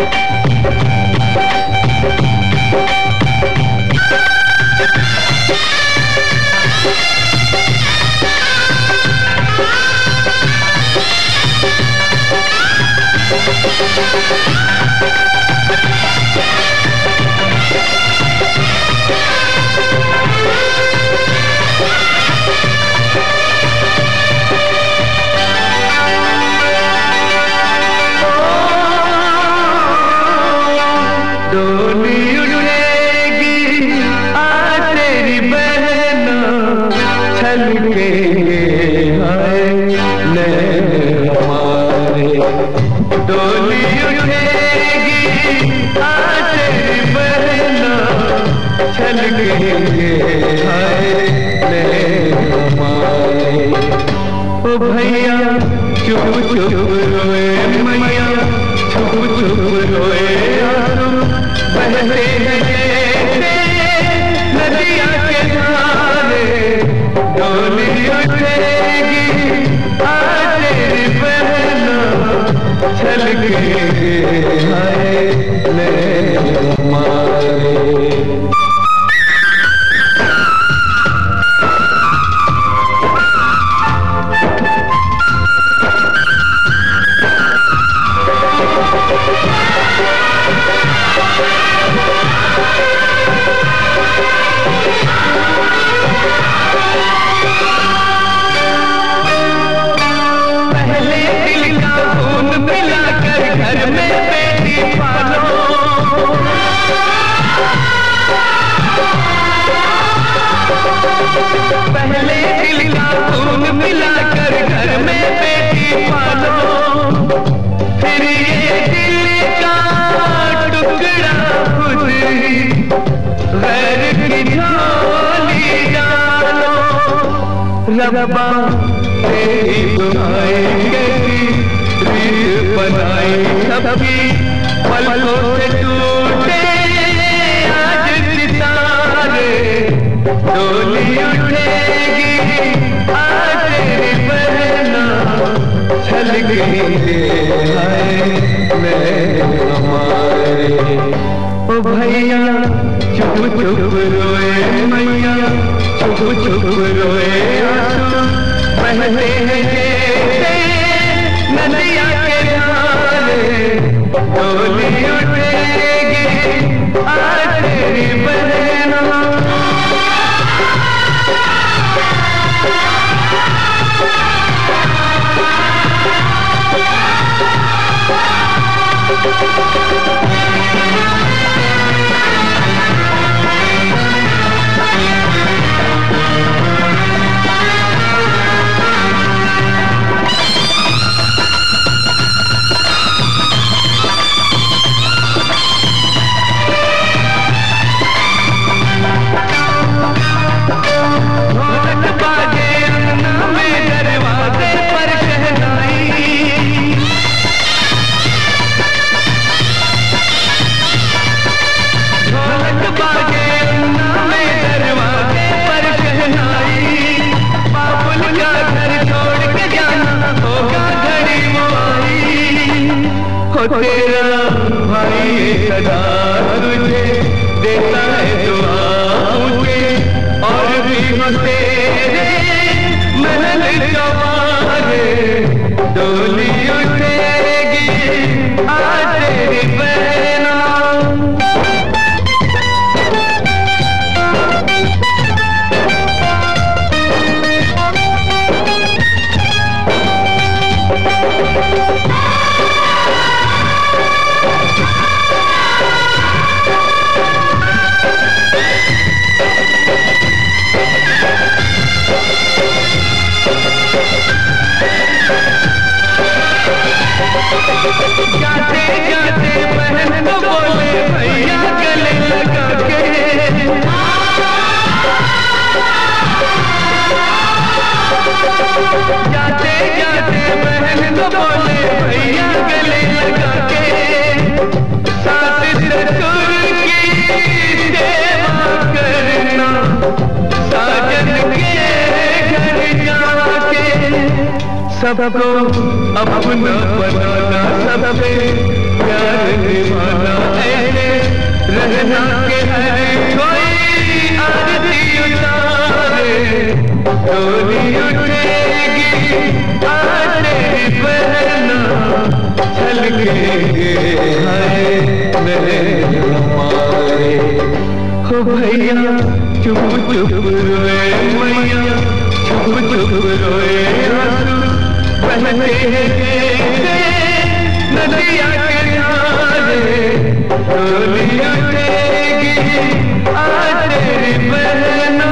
ओ भैया चुप चुप रोए मैया, चुप चुप रोए आंसू बहते हैं नदिया के धारे। डोली उठेगी आज तेरी बहना, चल के हाय ले मारे। पहले दिल का खून मिलाकर घर में बेटी पालो, फिर ये दिल का टुकड़ा खुद गैर की झोली डालो। रब्बा तेरी दुआएं कैसी रीत बनाई सबकी, पलकों से टूटे आज सितारे। डोली उठेगी आज तेरी बहना, चल के हाय मैं हमारे। ओ भैया चुप चुप रोए मैया, चुप चुप रोए आंसू बहते हैं नदिया के धारे। डोली उठेगी आज तेरी बहना। तेरा भाई सदा तुझे देता है दुआओं के, और भी हो तेरे महल जवारे। डोली उठेगी आज तेरी बहना। जाते जाते बहन को बोले भैया गले लगा के। जाते जाते बहन को बोले भैया गले लगा के। सास ससुर की सेवा करना, साजन के घर जाके। सबको अपना बनाना, सबसे प्यार बहना के है कोई आरती उतारे, डोली उठेगी आज तेरी बहना, छलकेंगे हाय नैन हमारे। हो भैया चुप चुप रोए मैया, चुप चुप रोए आंसू बहते नदिया के किनारे, डोली उठेगी आज तेरी बहना।